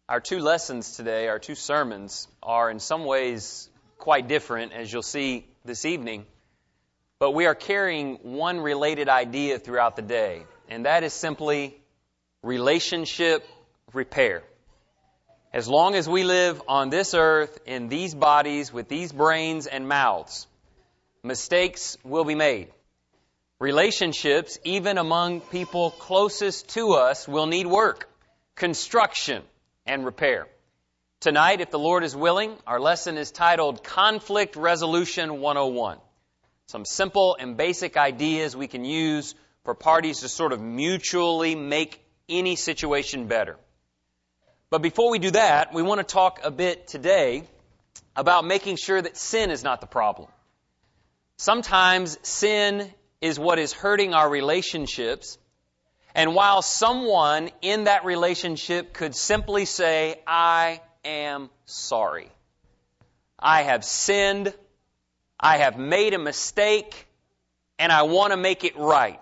Our two lessons today, our two sermons, are in some ways quite different, as you'll see this evening. But we are carrying one related idea throughout the day, and that is simply relationship repair. As long as we live on this earth, in these bodies, with these brains and mouths, mistakes will be made. Relationships, even among people closest to us, will need work, construction, and repair. Tonight, if the Lord is willing, our lesson is titled Conflict Resolution 101. Some simple and basic ideas we can use for parties to sort of mutually make any situation better. But before we do that, we want to talk a bit today about making sure that sin is not the problem. Sometimes sin is what is hurting our relationships. And while someone in that relationship could simply say, I am sorry. I have sinned. I have made a mistake. And I want to make it right.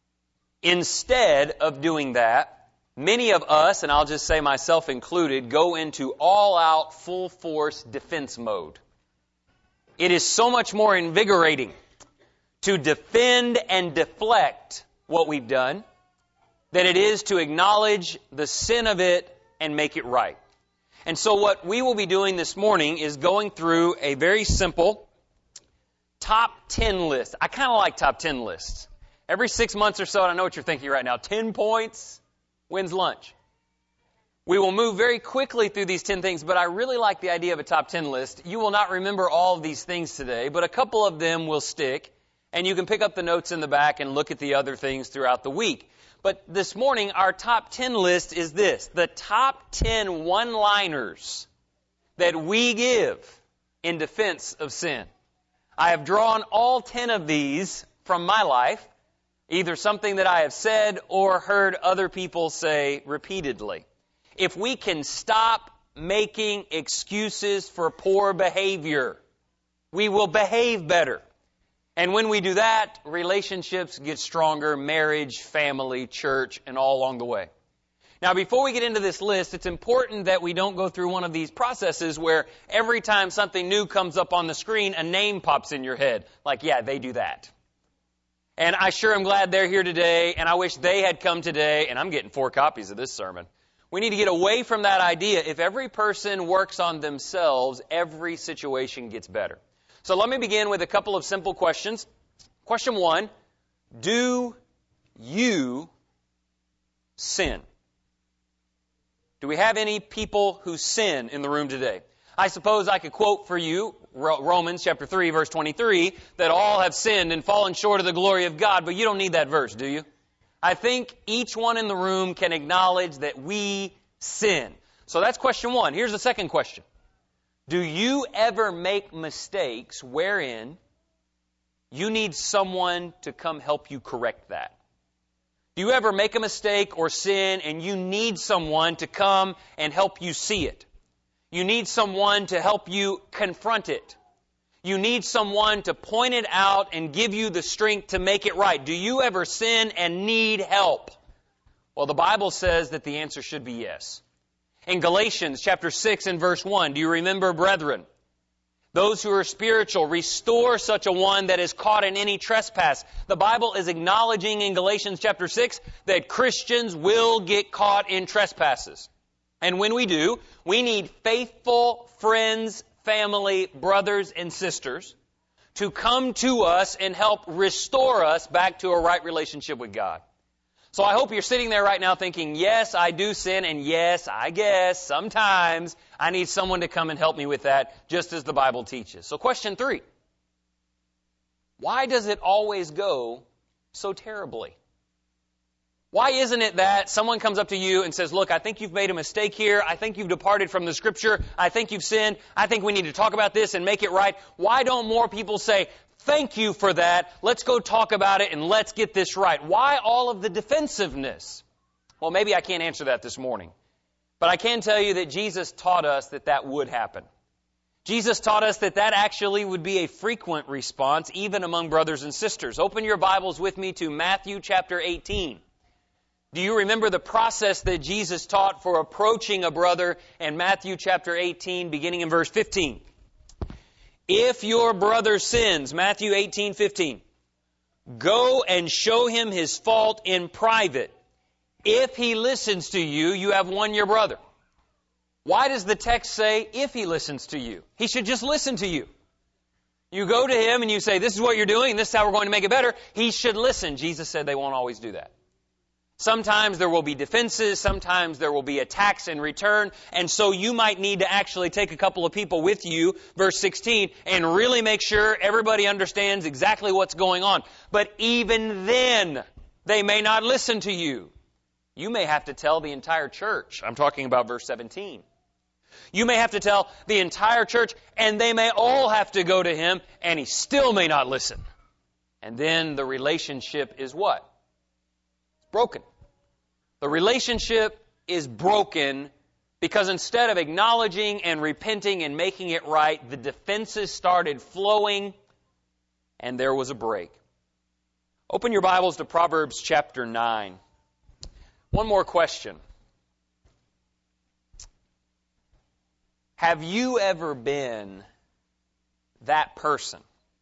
Instead of doing that, many of us, and I'll just say myself included, go into all-out, full-force defense mode. It is so much more invigorating to defend and deflect what we've done than it is to acknowledge the sin of it and make it right. And so what we will be doing this morning is going through a very simple top 10 list. I kind of like top 10 lists. Every 6 months or so, and I know what you're thinking right now, 10 points wins lunch. We will move very quickly through these 10 things, but I really like the idea of a top 10 list. You will not remember all of these things today, but a couple of them will stick, and you can pick up the notes in the back and look at the other things throughout the week. But this morning, our top 10 list is this: the top 10 one-liners that we give in defense of sin. I have drawn all 10 of these from my life, either something that I have said or heard other people say repeatedly. If we can stop making excuses for poor behavior, we will behave better. And when we do that, relationships get stronger, marriage, family, church, and all along the way. Now, before we get into this list, it's important that we don't go through one of these processes where every time something new comes up on the screen, a name pops in your head. Like, yeah, they do that. And I sure am glad they're here today, and I wish they had come today, and I'm getting 4 copies of this sermon. We need to get away from that idea. If every person works on themselves, every situation gets better. So let me begin with a couple of simple questions. Question 1, do you sin? Do we have any people who sin in the room today? I suppose I could quote for you Romans chapter 3, verse 23, that all have sinned and fallen short of the glory of God, but you don't need that verse, do you? I think each one in the room can acknowledge that we sin. So that's question 1. Here's the second question. Do you ever make mistakes wherein you need someone to come help you correct that? Do you ever make a mistake or sin and you need someone to come and help you see it? You need someone to help you confront it. You need someone to point it out and give you the strength to make it right. Do you ever sin and need help? Well, the Bible says that the answer should be yes. In Galatians chapter 6 and verse 1, do you remember, brethren? Those who are spiritual, restore such a one that is caught in any trespass. The Bible is acknowledging in Galatians chapter 6 that Christians will get caught in trespasses. And when we do, we need faithful friends, family, brothers, and sisters to come to us and help restore us back to a right relationship with God. So I hope you're sitting there right now thinking, yes, I do sin, and yes, I guess sometimes I need someone to come and help me with that, just as the Bible teaches. So question 3, why does it always go so terribly? Why isn't it that someone comes up to you and says, look, I think you've made a mistake here. I think you've departed from the Scripture. I think you've sinned. I think we need to talk about this and make it right. Why don't more people say, thank you for that. Let's go talk about it and let's get this right. Why all of the defensiveness? Well, maybe I can't answer that this morning. But I can tell you that Jesus taught us that that would happen. Jesus taught us that that actually would be a frequent response, even among brothers and sisters. Open your Bibles with me to Matthew chapter 18. Do you remember the process that Jesus taught for approaching a brother in Matthew chapter 18, beginning in verse 15? If your brother sins, Matthew 18:15, go and show him his fault in private. If he listens to you, you have won your brother. Why does the text say, if he listens to you? He should just listen to you. You go to him and you say, this is what you're doing, this is how we're going to make it better. He should listen. Jesus said they won't always do that. Sometimes there will be defenses, sometimes there will be attacks in return, and so you might need to actually take a couple of people with you, verse 16, and really make sure everybody understands exactly what's going on. But even then, they may not listen to you. You may have to tell the entire church. I'm talking about verse 17. You may have to tell the entire church, and they may all have to go to him, and he still may not listen. And then the relationship is what? Broken. The relationship is broken because instead of acknowledging and repenting and making it right, the defenses started flowing and there was a break. Open your Bibles to Proverbs chapter 9. One more question. Have you ever been that person?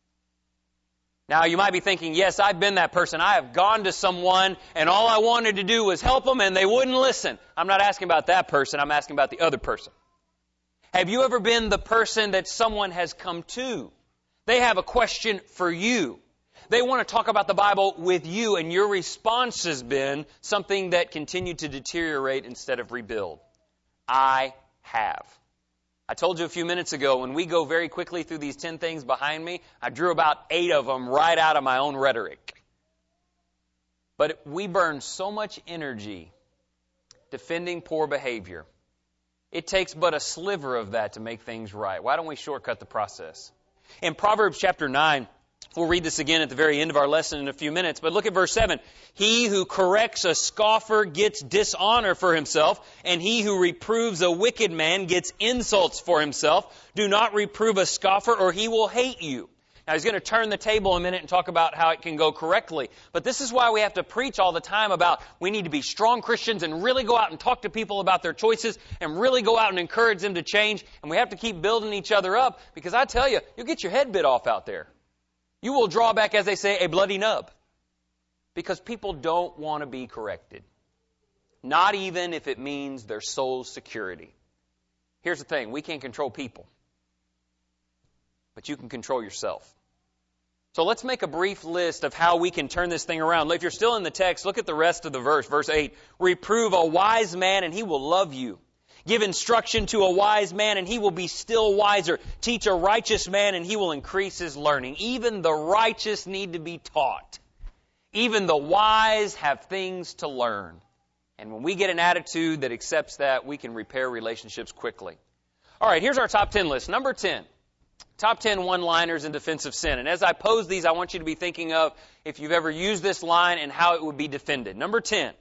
Now, you might be thinking, yes, I've been that person. I have gone to someone, and all I wanted to do was help them, and they wouldn't listen. I'm not asking about that person. I'm asking about the other person. Have you ever been the person that someone has come to? They have a question for you. They want to talk about the Bible with you, and your response has been something that continued to deteriorate instead of rebuild. I have. I told you a few minutes ago, when we go very quickly through these 10 things behind me, I drew about 8 of them right out of my own rhetoric. But we burn so much energy defending poor behavior. It takes but a sliver of that to make things right. Why don't we shortcut the process? In Proverbs chapter 9, we'll read this again at the very end of our lesson in a few minutes, but look at verse 7. He who corrects a scoffer gets dishonor for himself, and he who reproves a wicked man gets insults for himself. Do not reprove a scoffer, or he will hate you. Now, he's going to turn the table in a minute and talk about how it can go correctly. But this is why we have to preach all the time about we need to be strong Christians and really go out and talk to people about their choices and really go out and encourage them to change. And we have to keep building each other up, because I tell you, you'll get your head bit off out there. You will draw back, as they say, a bloody nub. Because people don't want to be corrected. Not even if it means their soul's security. Here's the thing. We can't control people. But you can control yourself. So let's make a brief list of how we can turn this thing around. If you're still in the text, look at the rest of the verse. Verse 8. Reprove a wise man and he will love you. Give instruction to a wise man, and he will be still wiser. Teach a righteous man, and he will increase his learning. Even the righteous need to be taught. Even the wise have things to learn. And when we get an attitude that accepts that, we can repair relationships quickly. All right, here's our top 10 list. Number 10. Top 10 one-liners in defense of sin. And as I pose these, I want you to be thinking of if you've ever used this line and how it would be defended. Number 10.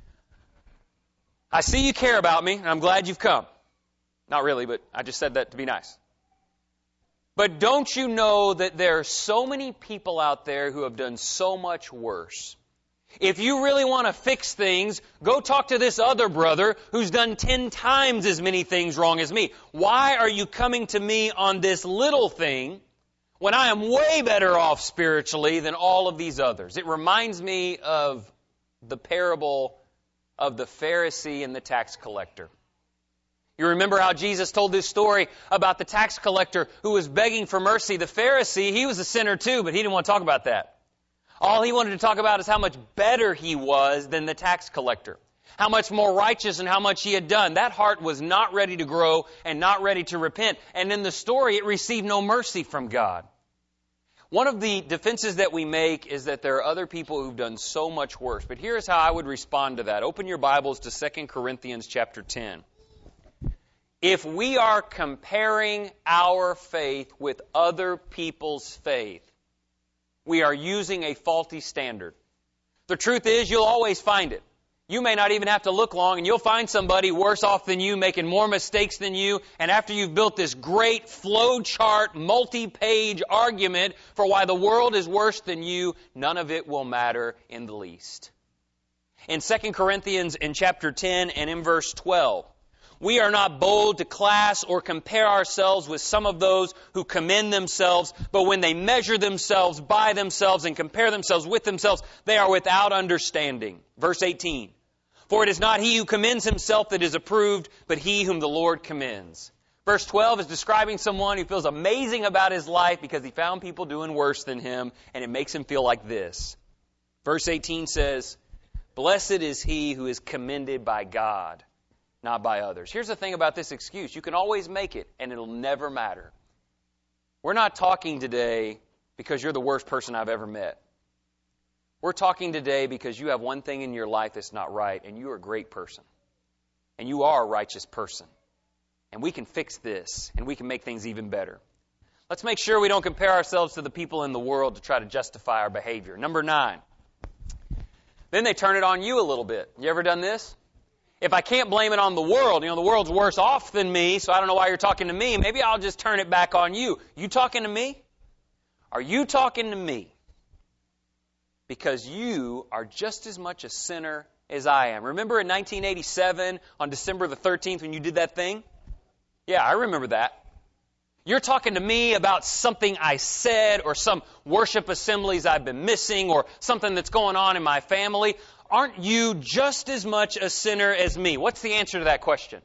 I see you care about me, and I'm glad you've come. Not really, but I just said that to be nice. But don't you know that there are so many people out there who have done so much worse? If you really want to fix things, go talk to this other brother who's done 10 times as many things wrong as me. Why are you coming to me on this little thing when I am way better off spiritually than all of these others? It reminds me of the parable of the Pharisee and the tax collector. You remember how Jesus told this story about the tax collector who was begging for mercy. The Pharisee, he was a sinner too, but he didn't want to talk about that. All he wanted to talk about is how much better he was than the tax collector. How much more righteous and how much he had done. That heart was not ready to grow and not ready to repent. And in the story, it received no mercy from God. One of the defenses that we make is that there are other people who've done so much worse. But here's how I would respond to that. Open your Bibles to 2 Corinthians chapter 10. If we are comparing our faith with other people's faith, we are using a faulty standard. The truth is, you'll always find it. You may not even have to look long, and you'll find somebody worse off than you, making more mistakes than you, and after you've built this great flow chart, multi-page argument for why the world is worse than you, none of it will matter in the least. in 2 Corinthians in chapter 10 and in verse 12. We are not bold to class or compare ourselves with some of those who commend themselves, but when they measure themselves by themselves and compare themselves with themselves, they are without understanding. Verse 18. For it is not he who commends himself that is approved, but he whom the Lord commends. Verse 12 is describing someone who feels amazing about his life because he found people doing worse than him, and it makes him feel like this. Verse 18 says, Blessed is he who is commended by God, not by others. Here's the thing about this excuse. You can always make it, and it'll never matter. We're not talking today because you're the worst person I've ever met. We're talking today because you have one thing in your life that's not right, and you're a great person. And you are a righteous person. And we can fix this, and we can make things even better. Let's make sure we don't compare ourselves to the people in the world to try to justify our behavior. Number 9. Then they turn it on you a little bit. You ever done this? If I can't blame it on the world, the world's worse off than me, so I don't know why you're talking to me. Maybe I'll just turn it back on you. You talking to me? Are you talking to me? Because you are just as much a sinner as I am. Remember in 1987, on December the 13th, when you did that thing? Yeah, I remember that. You're talking to me about something I said or some worship assemblies I've been missing or something that's going on in my family. Aren't you just as much a sinner as me? What's the answer to that question?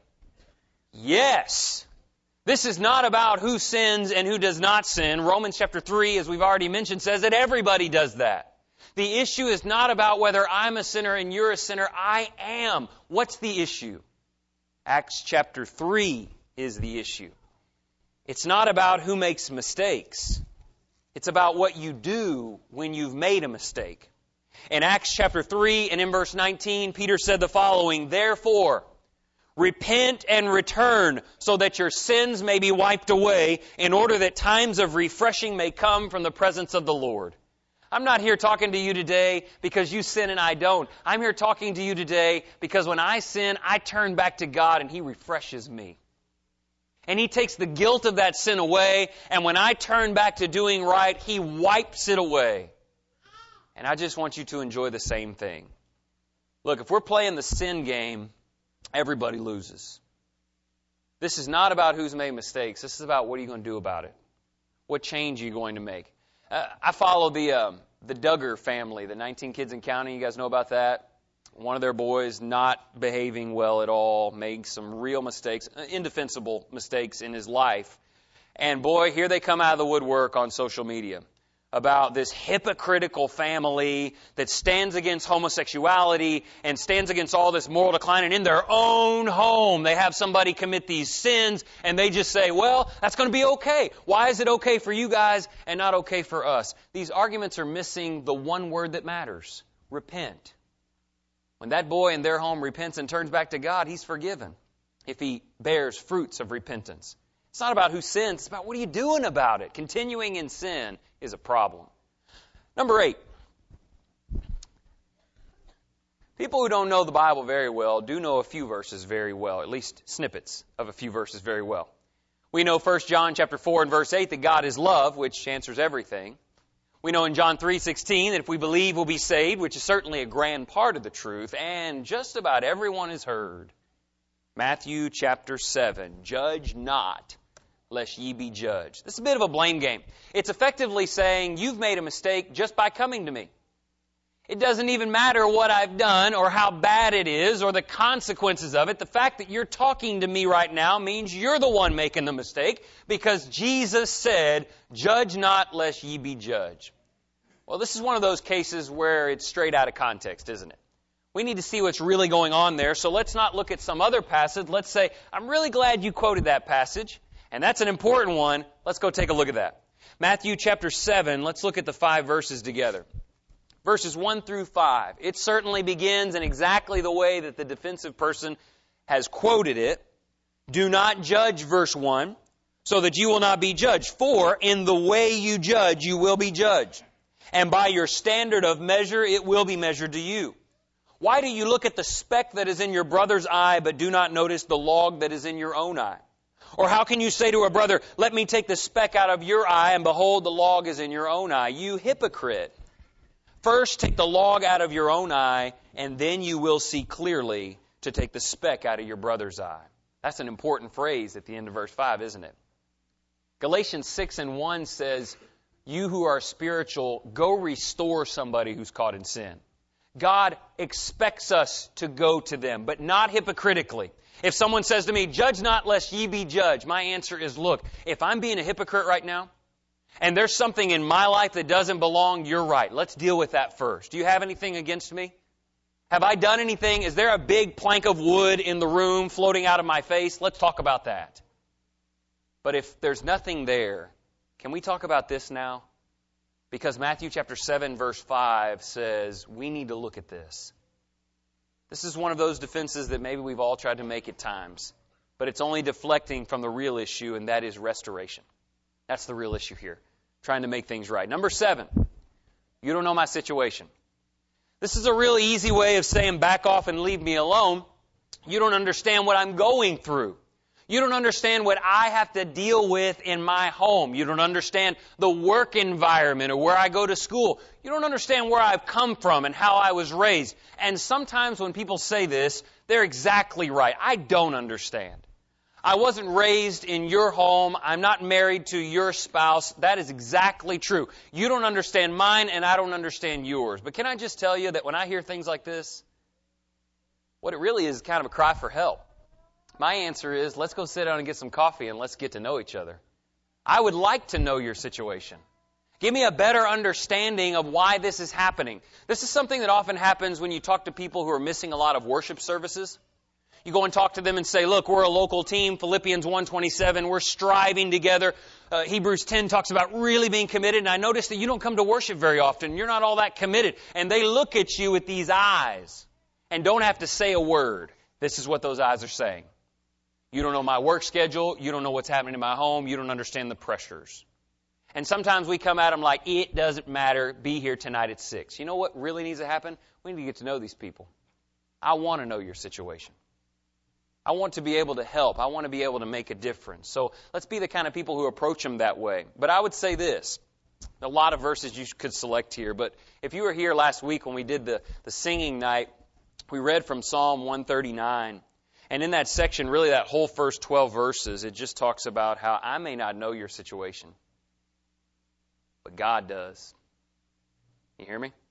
Yes. This is not about who sins and who does not sin. Romans chapter 3, as we've already mentioned, says that everybody does that. The issue is not about whether I'm a sinner and you're a sinner. I am. What's the issue? Acts chapter 3 is the issue. It's not about who makes mistakes. It's about what you do when you've made a mistake. In Acts chapter 3 and in verse 19, Peter said the following, Therefore, repent and return so that your sins may be wiped away in order that times of refreshing may come from the presence of the Lord. I'm not here talking to you today because you sin and I don't. I'm here talking to you today because when I sin, I turn back to God and He refreshes me. And He takes the guilt of that sin away, and when I turn back to doing right, He wipes it away. And I just want you to enjoy the same thing. Look, if we're playing the sin game, everybody loses. This is not about who's made mistakes. This is about what are you going to do about it. What change are you going to make? I follow the Duggar family, the 19 kids and counting. You guys know about that? One of their boys not behaving well at all, made some real mistakes, indefensible mistakes in his life. And boy, here they come out of the woodwork on social media about this hypocritical family that stands against homosexuality and stands against all this moral decline. And in their own home, they have somebody commit these sins, and they just say, well, that's going to be okay. Why is it okay for you guys and not okay for us? These arguments are missing the one word that matters, repent. When that boy in their home repents and turns back to God, he's forgiven if he bears fruits of repentance. It's not about who sins. It's about what are you doing about it. Continuing in sin is a problem. Number 8. People who don't know the Bible very well do know a few verses very well, at least snippets of a few verses very well. We know 1 John chapter 4 and verse 8 that God is love, which answers everything. We know in John 3:16 that if we believe, we'll be saved, which is certainly a grand part of the truth, and just about everyone has heard. Matthew chapter 7, judge not, lest ye be judged. This is a bit of a blame game. It's effectively saying, you've made a mistake just by coming to me. It doesn't even matter what I've done or how bad it is or the consequences of it. The fact that you're talking to me right now means you're the one making the mistake because Jesus said, judge not lest ye be judged. Well, this is one of those cases where it's straight out of context, isn't it? We need to see what's really going on there. So let's not look at some other passage. Let's say, I'm really glad you quoted that passage. And that's an important one. Let's go take a look at that. Matthew chapter 7, let's look at the 5 verses together. Verses 1 through 5. It certainly begins in exactly the way that the defensive person has quoted it. Do not judge, verse 1, so that you will not be judged. For in the way you judge, you will be judged. And by your standard of measure, it will be measured to you. Why do you look at the speck that is in your brother's eye, but do not notice the log that is in your own eye? Or how can you say to a brother, let me take the speck out of your eye, and behold, the log is in your own eye? You hypocrite. First, take the log out of your own eye, and then you will see clearly to take the speck out of your brother's eye. That's an important phrase at the end of verse 5, isn't it? Galatians 6:1 says, you who are spiritual, go restore somebody who's caught in sin. God expects us to go to them, but not hypocritically. If someone says to me, judge not lest ye be judged, my answer is, look, if I'm being a hypocrite right now, and there's something in my life that doesn't belong, you're right. Let's deal with that first. Do you have anything against me? Have I done anything? Is there a big plank of wood in the room floating out of my face? Let's talk about that. But if there's nothing there, can we talk about this now? Because Matthew chapter 7, verse 5 says we need to look at this. This is one of those defenses that maybe we've all tried to make at times, but it's only deflecting from the real issue, and that is restoration. That's the real issue here, trying to make things right. Number 7, you don't know my situation. This is a really easy way of saying back off and leave me alone. You don't understand what I'm going through. You don't understand what I have to deal with in my home. You don't understand the work environment or where I go to school. You don't understand where I've come from and how I was raised. And sometimes when people say this, they're exactly right. I don't understand. I wasn't raised in your home. I'm not married to your spouse. That is exactly true. You don't understand mine and I don't understand yours. But can I just tell you that when I hear things like this, what it really is kind of a cry for help. My answer is, let's go sit down and get some coffee and let's get to know each other. I would like to know your situation. Give me a better understanding of why this is happening. This is something that often happens when you talk to people who are missing a lot of worship services. You go and talk to them and say, look, we're a local team, Philippians 1:27, we're striving together. Hebrews 10 talks about really being committed, and I notice that you don't come to worship very often. You're not all that committed. And they look at you with these eyes and don't have to say a word. This is what those eyes are saying. You don't know my work schedule. You don't know what's happening in my home. You don't understand the pressures. And sometimes we come at them like, it doesn't matter. Be here tonight at 6. You know what really needs to happen? We need to get to know these people. I want to know your situation. I want to be able to help. I want to be able to make a difference. So let's be the kind of people who approach them that way. But I would say this. A lot of verses you could select here. But if you were here last week when we did the singing night, we read from Psalm 139. And in that section, really that whole first 12 verses, it just talks about how I may not know your situation, but God does. You hear me?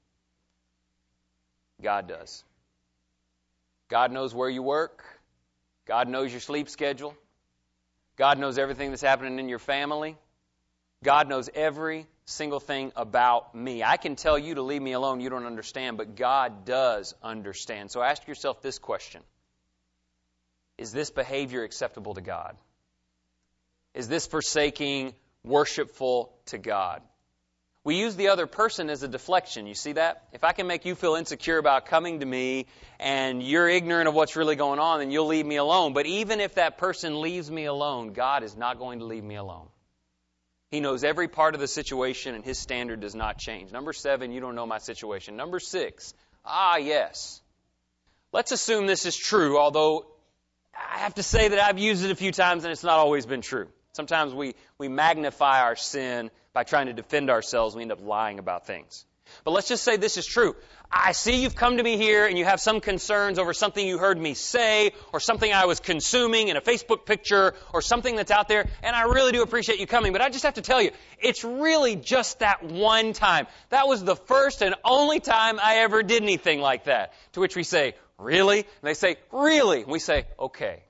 God does. God knows where you work. God knows your sleep schedule. God knows everything that's happening in your family. God knows every single thing about me. I can tell you to leave me alone. You don't understand, but God does understand. So ask yourself this question. Is this behavior acceptable to God? Is this forsaking worshipful to God? We use the other person as a deflection. You see that? If I can make you feel insecure about coming to me and you're ignorant of what's really going on, then you'll leave me alone. But even if that person leaves me alone, God is not going to leave me alone. He knows every part of the situation and His standard does not change. Number 7, you don't know my situation. Number 6, yes. Let's assume this is true, although I have to say that I've used it a few times and it's not always been true. Sometimes we magnify our sin by trying to defend ourselves. We end up lying about things. But let's just say this is true. I see you've come to me here and you have some concerns over something you heard me say or something I was consuming in a Facebook picture or something that's out there, and I really do appreciate you coming. But I just have to tell you, it's really just that one time. That was the first and only time I ever did anything like that. To which we say, really? And they say, really? And we say, okay.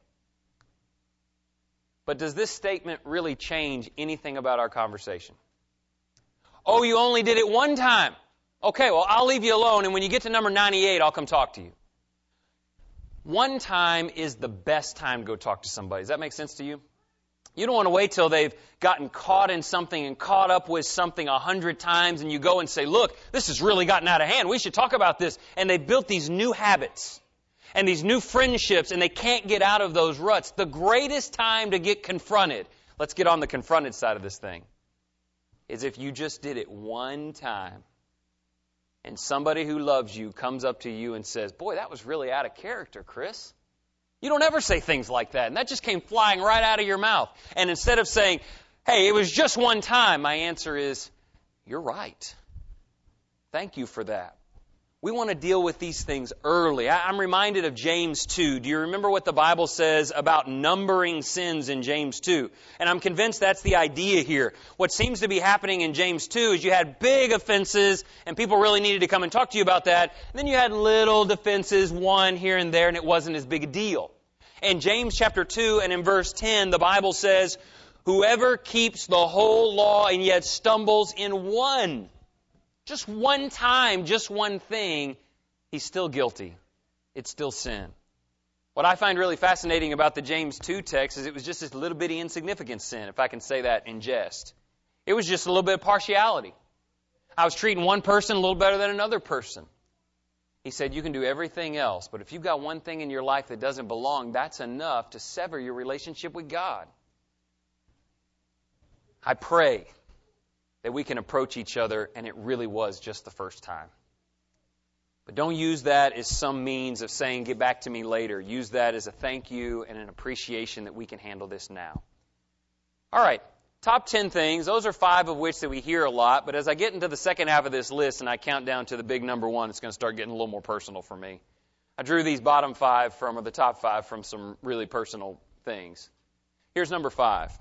But does this statement really change anything about our conversation? Oh, you only did it one time. Okay, well, I'll leave you alone, and when you get to number 98, I'll come talk to you. One time is the best time to go talk to somebody. Does that make sense to you? You don't want to wait till they've gotten caught in something and caught up with something 100 times, and you go and say, look, this has really gotten out of hand. We should talk about this. And they've built these new habits and these new friendships, and they can't get out of those ruts. The greatest time to get confronted, let's get on the confronted side of this thing, is if you just did it one time and somebody who loves you comes up to you and says, boy, that was really out of character, Chris. You don't ever say things like that. And that just came flying right out of your mouth. And instead of saying, hey, it was just one time, my answer is, you're right. Thank you for that. We want to deal with these things early. I'm reminded of James 2. Do you remember what the Bible says about numbering sins in James 2? And I'm convinced that's the idea here. What seems to be happening in James 2 is you had big offenses and people really needed to come and talk to you about that. And then you had little defenses, one here and there, and it wasn't as big a deal. In James chapter 2 and in verse 10, the Bible says, whoever keeps the whole law and yet stumbles in one, just one time, just one thing, he's still guilty. It's still sin. What I find really fascinating about the James 2 text is it was just this little bitty insignificant sin, if I can say that in jest. It was just a little bit of partiality. I was treating one person a little better than another person. He said, you can do everything else, but if you've got one thing in your life that doesn't belong, that's enough to sever your relationship with God. I pray that we can approach each other, and it really was just the first time. But don't use that as some means of saying, get back to me later. Use that as a thank you and an appreciation that we can handle this now. All right, top 10 things. Those are 5 of which that we hear a lot, but as I get into the second half of this list and I count down to the big number 1, it's going to start getting a little more personal for me. I drew these bottom 5 from, or the top 5 from some really personal things. Here's number 5.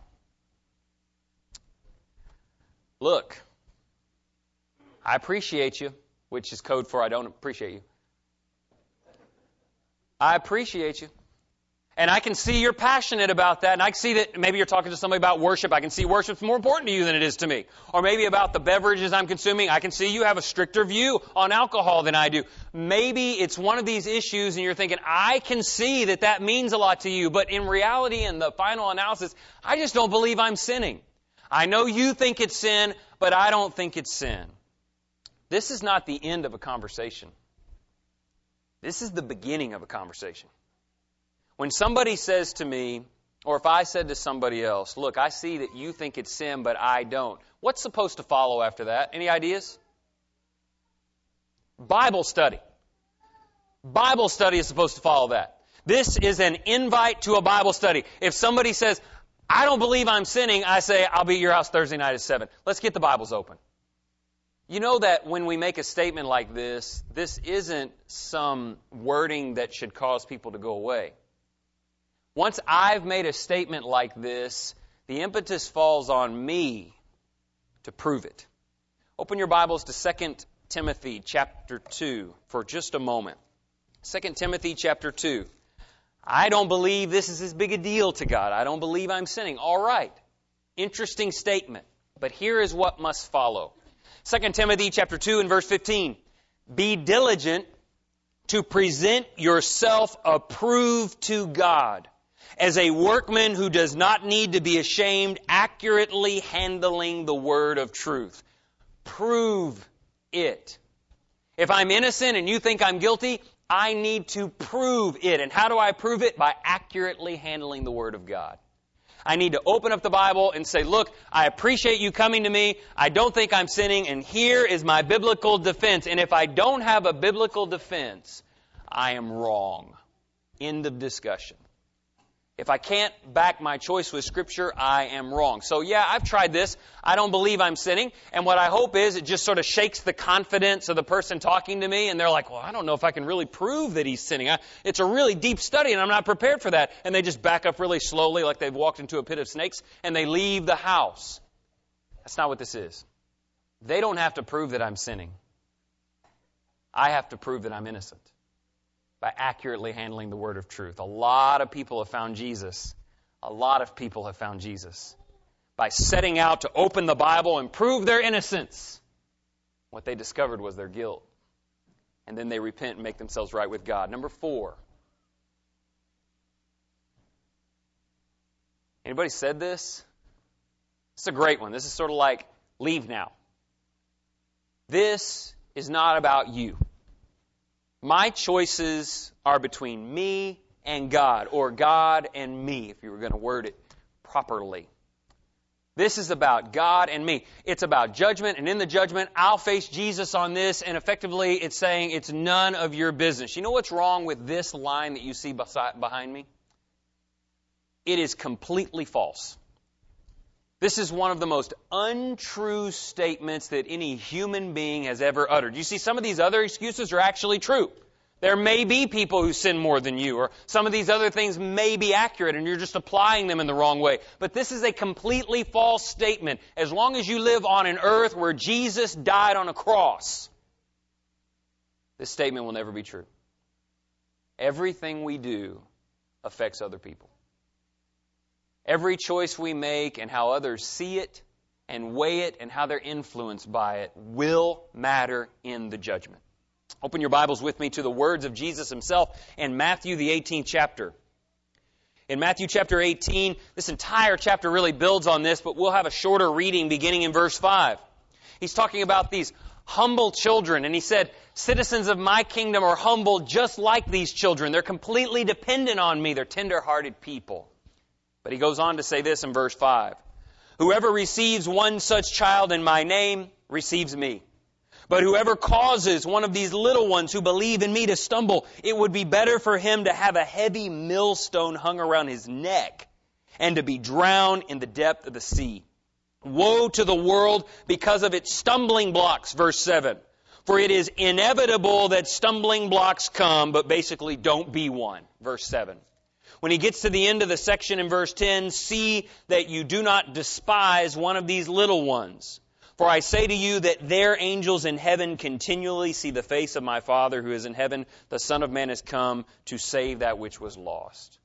Look, I appreciate you, which is code for I don't appreciate you. I appreciate you. And I can see you're passionate about that. And I can see that maybe you're talking to somebody about worship. I can see worship's more important to you than it is to me. Or maybe about the beverages I'm consuming. I can see you have a stricter view on alcohol than I do. Maybe it's one of these issues and you're thinking, I can see that that means a lot to you. But in reality, in the final analysis, I just don't believe I'm sinning. I know you think it's sin, but I don't think it's sin. This is not the end of a conversation. This is the beginning of a conversation. When somebody says to me, or if I said to somebody else, look, I see that you think it's sin, but I don't. What's supposed to follow after that? Any ideas? Bible study. Bible study is supposed to follow that. This is an invite to a Bible study. If somebody says, I don't believe I'm sinning, I say, I'll be at your house Thursday night at 7. Let's get the Bibles open. You know that when we make a statement like this isn't some wording that should cause people to go away. Once I've made a statement like this, the impetus falls on me to prove it. Open your Bibles to 2 Timothy chapter 2 for just a moment. 2 Timothy chapter 2. I don't believe this is as big a deal to God. I don't believe I'm sinning. All right. Interesting statement. But here is what must follow. 2 Timothy chapter 2 and verse 15. Be diligent to present yourself approved to God as a workman who does not need to be ashamed, accurately handling the word of truth. Prove it. If I'm innocent and you think I'm guilty, I need to prove it. And how do I prove it? By accurately handling the Word of God. I need to open up the Bible and say, look, I appreciate you coming to me. I don't think I'm sinning, and here is my biblical defense. And if I don't have a biblical defense, I am wrong. End of discussion. If I can't back my choice with Scripture, I am wrong. So yeah, I've tried this. I don't believe I'm sinning. And what I hope is it just sort of shakes the confidence of the person talking to me. And they're like, well, I don't know if I can really prove that he's sinning. It's a really deep study and I'm not prepared for that. And they just back up really slowly like they've walked into a pit of snakes and they leave the house. That's not what this is. They don't have to prove that I'm sinning. I have to prove that I'm innocent. By accurately handling the word of truth. A lot of people have found Jesus. A lot of people have found Jesus by setting out to open the Bible and prove their innocence. What they discovered was their guilt. And then they repent and make themselves right with God. Number 4. Anybody said this? This is a great one. This is sort of like, leave now. This is not about you. My choices are between me and God, or God and me, if you were going to word it properly. This is about God and me. It's about judgment, and in the judgment, I'll face Jesus on this, and effectively it's saying it's none of your business. You know what's wrong with this line that you see behind me? It is completely false. This is one of the most untrue statements that any human being has ever uttered. You see, some of these other excuses are actually true. There may be people who sin more than you, or some of these other things may be accurate and you're just applying them in the wrong way. But this is a completely false statement. As long as you live on an earth where Jesus died on a cross, this statement will never be true. Everything we do affects other people. Every choice we make and how others see it and weigh it and how they're influenced by it will matter in the judgment. Open your Bibles with me to the words of Jesus himself in Matthew, the 18th chapter. In Matthew chapter 18, this entire chapter really builds on this, but we'll have a shorter reading beginning in verse 5. He's talking about these humble children, and he said, citizens of my kingdom are humble just like these children. They're completely dependent on me. They're tender-hearted people. But he goes on to say this in verse 5. Whoever receives one such child in my name receives me. But whoever causes one of these little ones who believe in me to stumble, it would be better for him to have a heavy millstone hung around his neck and to be drowned in the depth of the sea. Woe to the world because of its stumbling blocks, verse 7. For it is inevitable that stumbling blocks come, but basically don't be one, verse 7. When he gets to the end of the section in verse 10, see that you do not despise one of these little ones. For I say to you that their angels in heaven continually see the face of my Father who is in heaven. The Son of Man has come to save that which was lost.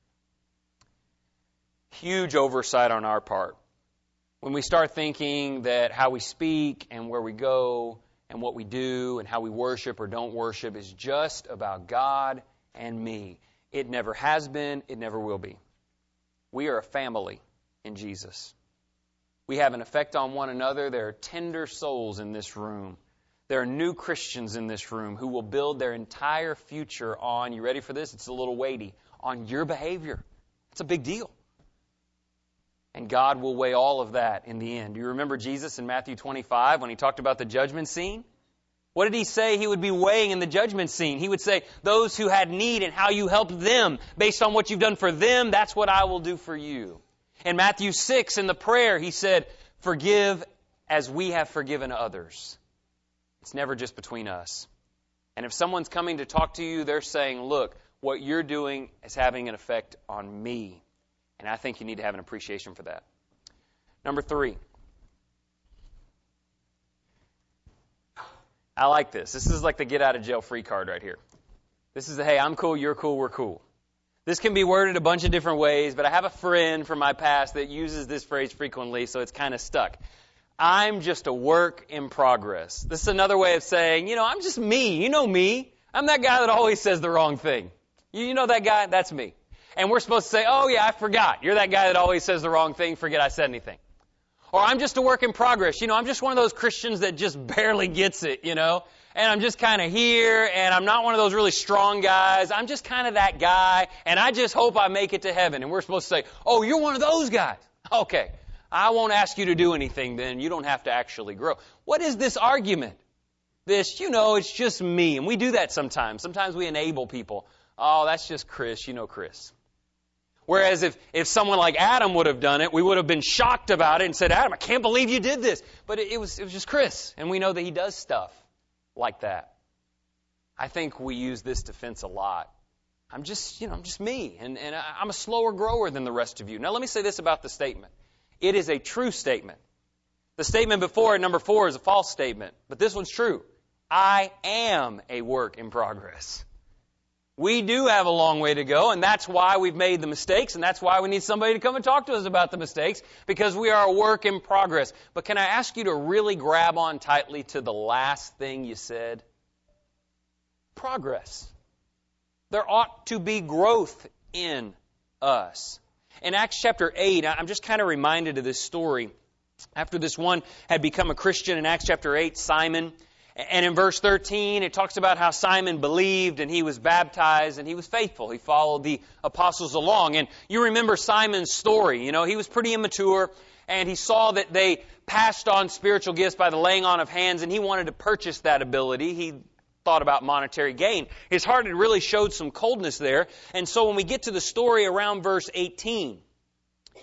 Huge oversight on our part. When we start thinking that how we speak and where we go and what we do and how we worship or don't worship is just about God and me. It never has been. It never will be. We are a family in Jesus. We have an effect on one another. There are tender souls in this room. There are new Christians in this room who will build their entire future on, you ready for this? It's a little weighty, on your behavior. It's a big deal. And God will weigh all of that in the end. Do you remember Jesus in Matthew 25 when he talked about the judgment scene? What did he say he would be weighing in the judgment scene? He would say, those who had need and how you helped them, based on what you've done for them, that's what I will do for you. In Matthew 6, in the prayer, he said, forgive as we have forgiven others. It's never just between us. And if someone's coming to talk to you, they're saying, look, what you're doing is having an effect on me. And I think you need to have an appreciation for that. Number 3. I like this. This is like the get out of jail free card right here. This is the, hey, I'm cool, you're cool, we're cool. This can be worded a bunch of different ways, but I have a friend from my past that uses this phrase frequently, so it's kind of stuck. I'm just a work in progress. This is another way of saying, I'm just me. You know me. I'm that guy that always says the wrong thing. You know that guy? That's me. And we're supposed to say, oh yeah, I forgot. You're that guy that always says the wrong thing. Forget I said anything. Or I'm just a work in progress. I'm just one of those Christians that just barely gets it, And I'm just kind of here, and I'm not one of those really strong guys. I'm just kind of that guy, and I just hope I make it to heaven. And we're supposed to say, oh, you're one of those guys. Okay, I won't ask you to do anything then. You don't have to actually grow. What is this argument? This, it's just me. And we do that sometimes. Sometimes we enable people. Oh, that's just Chris. Chris. Whereas if someone like Adam would have done it, we would have been shocked about it and said, Adam, I can't believe you did this. But it was just Chris. And we know that he does stuff like that. I think we use this defense a lot. I'm just me. And I'm a slower grower than the rest of you. Now let me say this about the statement. It is a true statement. The statement before it, number 4, is a false statement. But this one's true. I am a work in progress. We do have a long way to go, and that's why we've made the mistakes, and that's why we need somebody to come and talk to us about the mistakes, because we are a work in progress. But can I ask you to really grab on tightly to the last thing you said? Progress. There ought to be growth in us. In Acts chapter 8, I'm just kind of reminded of this story. After this one had become a Christian in Acts chapter 8, Simon. And in verse 13, it talks about how Simon believed and he was baptized and he was faithful. He followed the apostles along. And you remember Simon's story. He was pretty immature and he saw that they passed on spiritual gifts by the laying on of hands and he wanted to purchase that ability. He thought about monetary gain. His heart had really showed some coldness there. And so when we get to the story around verse 18,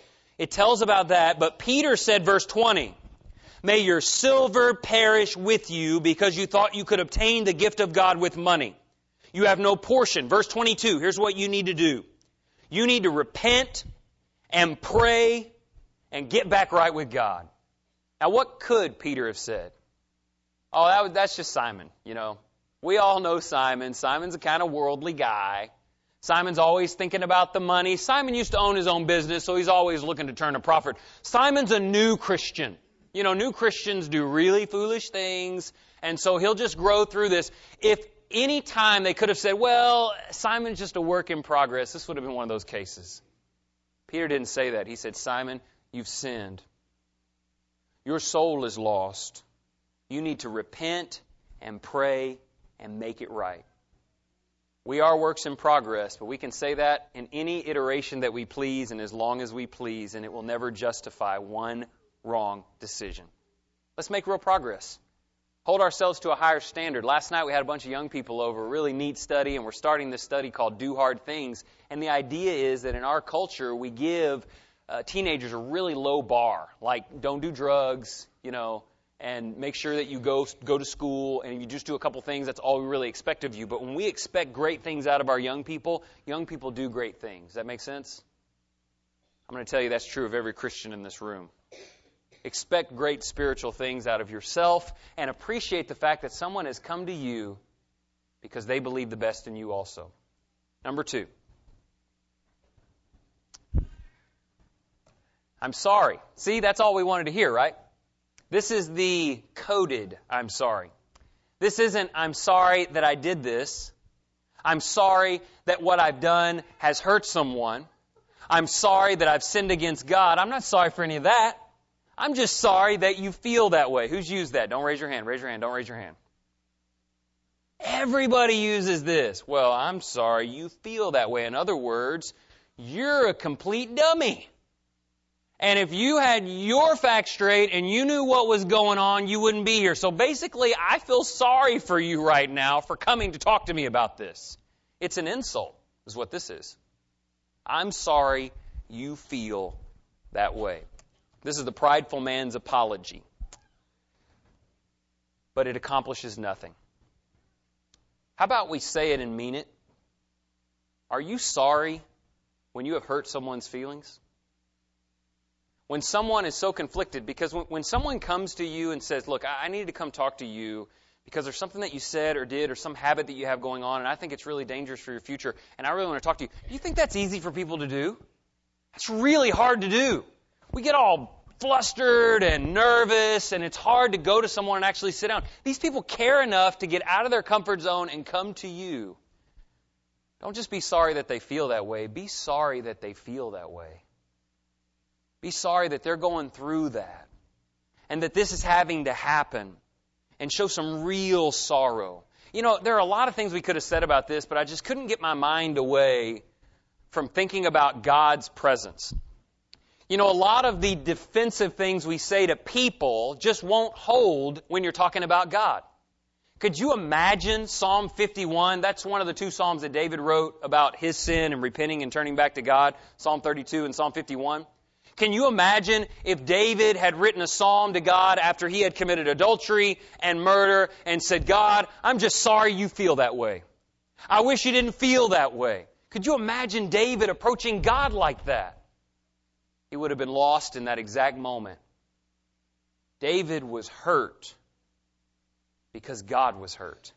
It tells about that, but Peter said, verse 20, may your silver perish with you because you thought you could obtain the gift of God with money. You have no portion. Verse 22, here's what you need to do. You need to repent and pray and get back right with God. Now, what could Peter have said? Oh, that's just Simon, you know. We all know Simon. Simon's a kind of worldly guy. Simon's always thinking about the money. Simon used to own his own business, so he's always looking to turn a profit. Simon's a new Christian. You know, new Christians do really foolish things, and so he'll just grow through this. If any time they could have said, well, Simon's just a work in progress, this would have been one of those cases. Peter didn't say that. He said, Simon, you've sinned. Your soul is lost. You need to repent and pray and make it right. We are works in progress, but we can say that in any iteration that we please and as long as we please, and it will never justify one wrong decision. Let's make real progress. Hold ourselves to a higher standard. Last night we had a bunch of young people over, a really neat study, and we're starting this study called Do Hard Things. And the idea is that in our culture we give teenagers a really low bar, like don't do drugs, you know, and make sure that you go to school, and if you just do a couple things, that's all we really expect of you. But when we expect great things out of our young people do great things. Does that make sense? I'm going to tell you that's true of every Christian in this room. Expect great spiritual things out of yourself, and appreciate the fact that someone has come to you because they believe the best in you also. Number 2. I'm sorry. See, that's all we wanted to hear, right? This is the coded I'm sorry. This isn't I'm sorry that I did this. I'm sorry that what I've done has hurt someone. I'm sorry that I've sinned against God. I'm not sorry for any of that. I'm just sorry that you feel that way. Who's used that? Don't raise your hand. Raise your hand. Don't raise your hand. Everybody uses this. Well, I'm sorry you feel that way. In other words, you're a complete dummy. And if you had your facts straight and you knew what was going on, you wouldn't be here. So basically, I feel sorry for you right now for coming to talk to me about this. It's an insult, is what this is. I'm sorry you feel that way. This is the prideful man's apology. But it accomplishes nothing. How about we say it and mean it? Are you sorry when you have hurt someone's feelings? When someone is so conflicted, because when someone comes to you and says, look, I need to come talk to you because there's something that you said or did or some habit that you have going on, and I think it's really dangerous for your future, and I really want to talk to you. Do you think that's easy for people to do? That's really hard to do. We get all flustered and nervous, and it's hard to go to someone and actually sit down. These people care enough to get out of their comfort zone and come to you. Don't just be sorry that they feel that way. Be sorry that they feel that way. Be sorry that they're going through that and that this is having to happen, and show some real sorrow. You know, there are a lot of things we could have said about this, but I just couldn't get my mind away from thinking about God's presence. You know, a lot of the defensive things we say to people just won't hold when you're talking about God. Could you imagine Psalm 51? That's one of the 2 Psalms that David wrote about his sin and repenting and turning back to God. Psalm 32 and Psalm 51. Can you imagine if David had written a psalm to God after he had committed adultery and murder and said, God, I'm just sorry you feel that way. I wish you didn't feel that way. Could you imagine David approaching God like that? He would have been lost in that exact moment. David was hurt because God was hurt.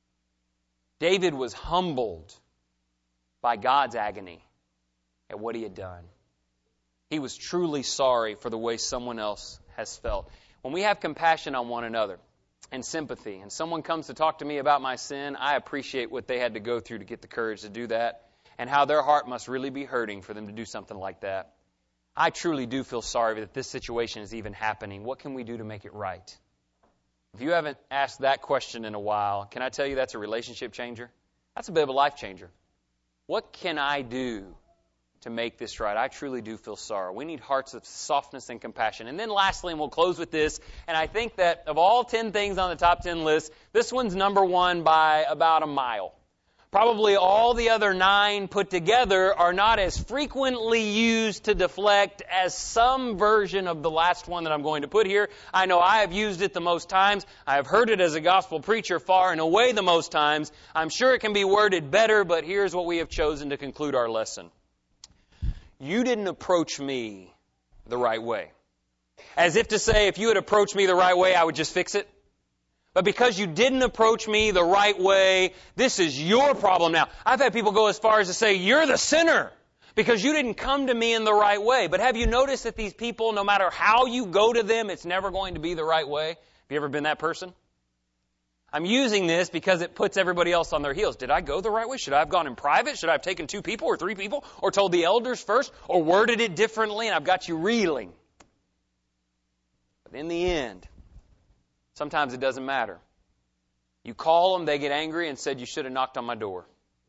David was humbled by God's agony at what he had done. He was truly sorry for the way someone else has felt. When we have compassion on one another and sympathy, and someone comes to talk to me about my sin, I appreciate what they had to go through to get the courage to do that, and how their heart must really be hurting for them to do something like that. I truly do feel sorry that this situation is even happening. What can we do to make it right? If you haven't asked that question in a while, can I tell you that's a relationship changer? That's a bit of a life changer. What can I do to make this right? I truly do feel sorry. We need hearts of softness and compassion. And then lastly, and we'll close with this, and I think that of all 10 things on the top 10 list, this one's number 1 by about a mile. Probably all the other 9 put together are not as frequently used to deflect as some version of the last one that I'm going to put here. I know I have used it the most times. I have heard it as a gospel preacher far and away the most times. I'm sure it can be worded better, but here's what we have chosen to conclude our lesson. You didn't approach me the right way. As if to say, if you had approached me the right way, I would just fix it. But because you didn't approach me the right way, this is your problem now. I've had people go as far as to say, you're the sinner because you didn't come to me in the right way. But have you noticed that these people, no matter how you go to them, it's never going to be the right way? Have you ever been that person? I'm using this because it puts everybody else on their heels. Did I go the right way? Should I have gone in private? Should I have taken 2 people or 3 people? Or told the elders first? Or worded it differently? And I've got you reeling. But in the end, sometimes it doesn't matter. You call them, they get angry and said, you should have knocked on my door.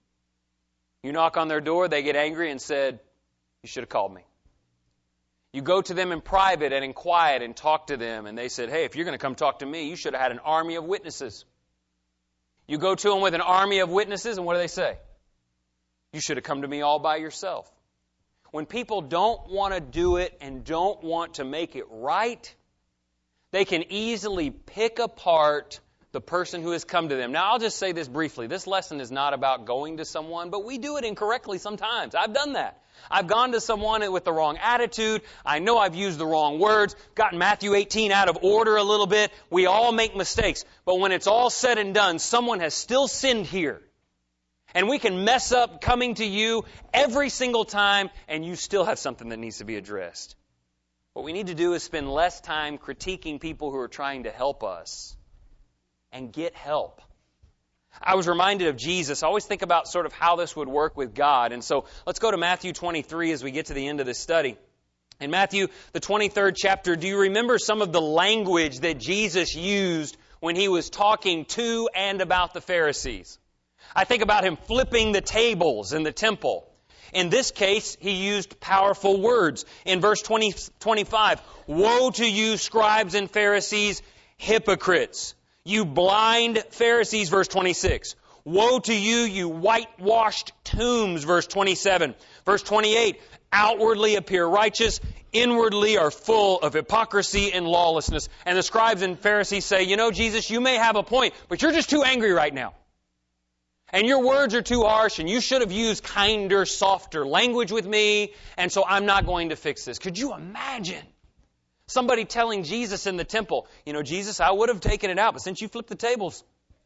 You knock on their door, they get angry and said, you should have called me. You go to them in private and in quiet and talk to them, and they said, hey, if you're going to come talk to me, you should have had an army of witnesses. You go to them with an army of witnesses, and what do they say? You should have come to me all by yourself. When people don't want to do it and don't want to make it right, they can easily pick apart the person who has come to them. Now, I'll just say this briefly. This lesson is not about going to someone, but we do it incorrectly sometimes. I've done that. I've gone to someone with the wrong attitude. I know I've used the wrong words, gotten Matthew 18 out of order a little bit. We all make mistakes. But when it's all said and done, someone has still sinned here. And we can mess up coming to you every single time, and you still have something that needs to be addressed. What we need to do is spend less time critiquing people who are trying to help us and get help. I was reminded of Jesus. I always think about sort of how this would work with God. And so let's go to Matthew 23 as we get to the end of this study. In Matthew, the 23rd chapter, do you remember some of the language that Jesus used when he was talking to and about the Pharisees? I think about him flipping the tables in the temple. In this case, he used powerful words. In verse 25, woe to you, scribes and Pharisees, hypocrites. You blind Pharisees, verse 26. Woe to you, you whitewashed tombs, verse 27. Verse 28, outwardly appear righteous, inwardly are full of hypocrisy and lawlessness. And the scribes and Pharisees say, you know, Jesus, you may have a point, but you're just too angry right now. And your words are too harsh, and you should have used kinder, softer language with me, and so I'm not going to fix this. Could you imagine somebody telling Jesus in the temple, you know, Jesus, I would have taken it out, but since you flipped the tables,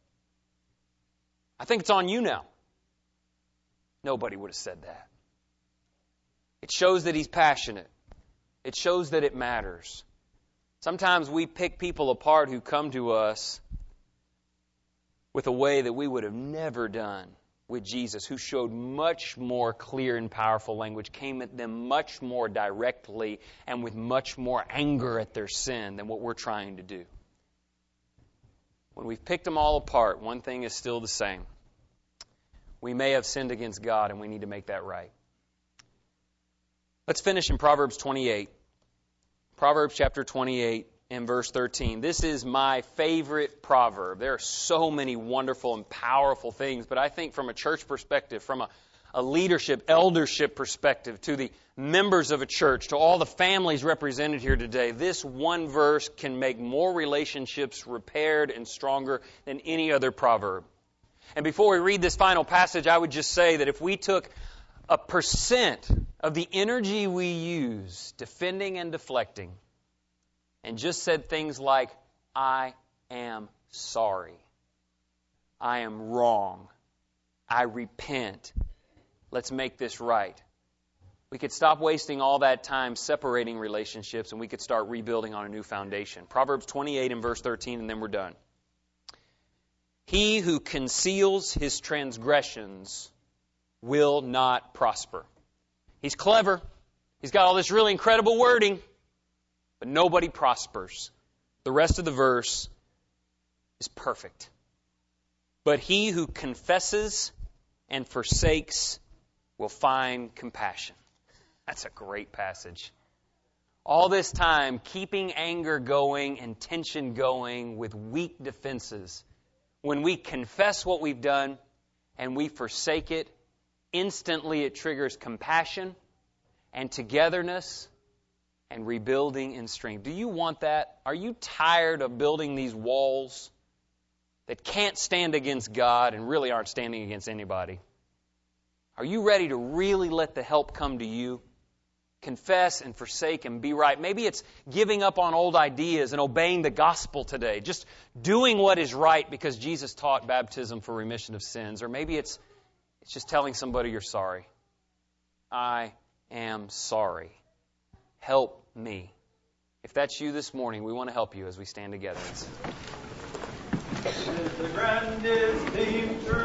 I think it's on you now. Nobody would have said that. It shows that he's passionate. It shows that it matters. Sometimes we pick people apart who come to us with a way that we would have never done with Jesus, who showed much more clear and powerful language, came at them much more directly and with much more anger at their sin than what we're trying to do. When we've picked them all apart, one thing is still the same. We may have sinned against God, and we need to make that right. Let's finish in Proverbs 28. Proverbs chapter 28. In verse 13. This is my favorite proverb. There are so many wonderful and powerful things, but I think from a church perspective, from a leadership, eldership perspective, to the members of a church, to all the families represented here today, this one verse can make more relationships repaired and stronger than any other proverb. And before we read this final passage, I would just say that if we took 1% of the energy we use defending and deflecting, and just said things like, I am sorry. I am wrong. I repent. Let's make this right. We could stop wasting all that time separating relationships, and we could start rebuilding on a new foundation. Proverbs 28 and verse 13, and then we're done. He who conceals his transgressions will not prosper. He's clever. He's got all this really incredible wording. But nobody prospers. The rest of the verse is perfect. But he who confesses and forsakes will find compassion. That's a great passage. All this time, keeping anger going and tension going with weak defenses. When we confess what we've done and we forsake it, instantly it triggers compassion and togetherness and rebuilding and strength. Do you want that? Are you tired of building these walls that can't stand against God and really aren't standing against anybody? Are you ready to really let the help come to you? Confess and forsake and be right. Maybe it's giving up on old ideas and obeying the gospel today. Just doing what is right because Jesus taught baptism for remission of sins. Or maybe it's just telling somebody you're sorry. I am sorry. Help me. If that's you this morning, we want to help you as we stand together. The grandest theme